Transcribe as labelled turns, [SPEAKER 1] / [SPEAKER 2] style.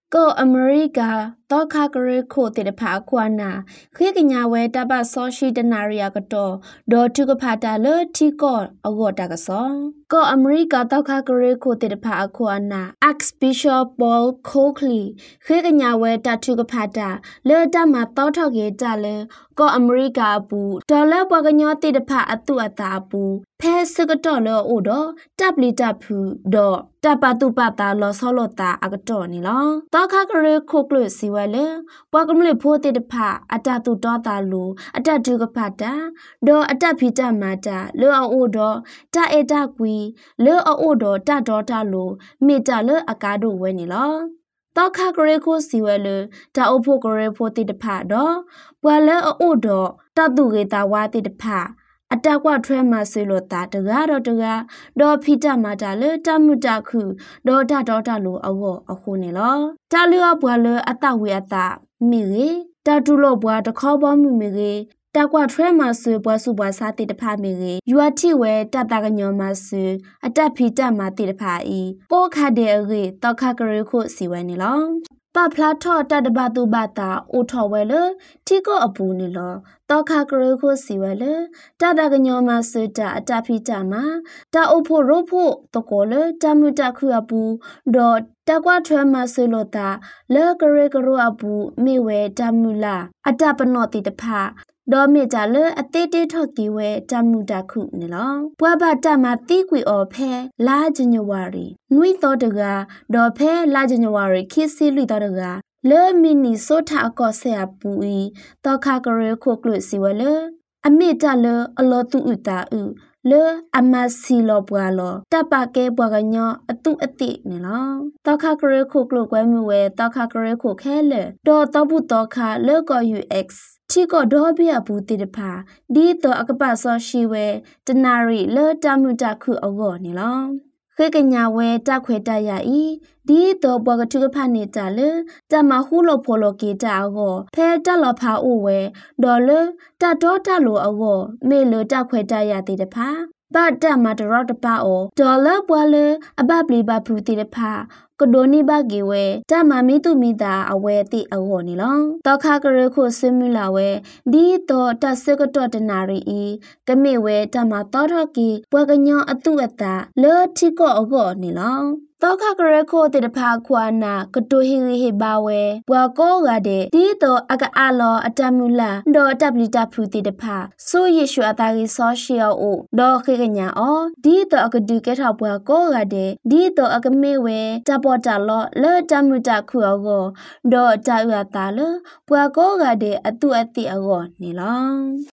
[SPEAKER 1] ก็อเมริกาตอคากเรโคติดผาควานาเคกญาเวตาบะซอชีดนาริยากะตอดอทุกผาตาเลทีก็อวตากะซอก็อเมริกาตอคากเรโคติดผาควานา Archbishop Paul Coakley เคกญาเวตาทุกผาตาเลตามาตอทอเกตาเลก็อเมริกาปูดอลลาร์ปะกญอติดผาอตุอตาปูแพสกตอเลโอดอตับลิตับพูดอตาปาตุปาตาลอซอลตาอากตอนี่ลอตอคากเรโคกลุสิวะเลปอกมเลโพติดผาอตาตุตอตาลูอตาทุกผาตาดออตาพิตามาตาเลอโอดอตาเอตากุยเลอโอดอตาดอตาลูเมตาเลอากาโดเวนี่ลอตอคากเรโคสิวะเลตาโอโพกเรโพติดผาดอปวะเลอโอดอตาตุเกตาวาติดผาအတကွထွဲမှာဆွေလို့တာတကားတော့တကားဒေါ်ဖီတမှာတာလေတမှုတခုဒေါ်တာဒေါ်တာလို့အဝအခုနေလောတလျောပွားလေအတဝေအတမိရေတတူလို့ပွားတခေါ်ပေါ်မိမိရေတကွထွဲမှာဆွေပွားစုပွားစားတိတဖမိရေယူအတိဝဲတတကညောမှာဆွေအတဖီတမှာတိတဖဤကိုခတ်တဲ့ရေတောက်ခကရခုစီဝဲနေလောပပလာထောတတဘတုဘတာအိုထော်ဝဲလေတီကိုအပူနေလောတောခကရခုစီဝဲလေတတကညောမဆွတာအတဖိတမှာတာအိုဖို့ရိုဖို့တကောလေတမှုတခုအပူဒေါ်တကွာထွဲမဆွလို့တာလေကရကရအပူမိဝဲတမှုလာအတပနောတိတဖဒေါ်မေကြလေအသေးသေးထော့ကီဝဲတမှုတခုနေလောပွားပါတမတိကွေအော်ဖဲလာဂျညဝရီနွိတော်တကားဒေါ်ဖဲလာဂျညဝရီခိစီလူတော်တကားလေမီနီဆိုထာအကောဆေအပူဤတောခကရခုကလုစီဝလေအမေတလေအလောတူဥတာဥလေအမစီလောပွာလောတပကဲပွာကညောအတုအတိနေလောတောခကရခုကလုကွဲမြဝဲတောခကရခုခဲလေဒေါ်တောပုတောခလေကော UX တီကိုဒေါ်ဘီအပူတိတဖာဒီတော့အကပဆောရှိဝဲတနာရီလေတမှုတခုအောနေလောခေကညာဝဲတခွေတရဤဒီတော့ဘကထုကဖာနေတာလေတမဟုလို့ဖော်လို့ကေတာအောဖဲတက်လော်ဖာအိုဝဲဒေါ်လေတတော်တလို့အောမေလို့တခွေတရတဲ့တဖာဘာတမတရတပါအောဒေါ်လပွာလေအပပလီဘဖူတဲ့တဖာကဒိုနီဘဂီဝဲတမမီတုမီတာအဝဲတိအောနေလောတောခကရခုစမူလာဝဲဒီတော့တဆကတော့တနာရီဤကမေဝဲတမတော်တော်ကီပွာကညောအတုအတာလေထီကောအောနေလောတောခကရခုတိတဖာခွာနာကတိုဟီဟေဘာဝဲပွာကောကတဲ့ဒီတော့အကအာလောအတမူလာဒေါ်တပလီတဖူတိတဖာဆိုယေရှုအတာကြီးဆောရှီအိုဒေါ်ခေကညာအောဒီတော့အကဒူကဲထောက်ပွာကောကတဲ့ဒီတော့အကမေဝဲတပေါ်တလောလေတမှုတခုအောဒေါ်တာဥတာလေပွာကောကတဲ့အတုအတိအောနေလော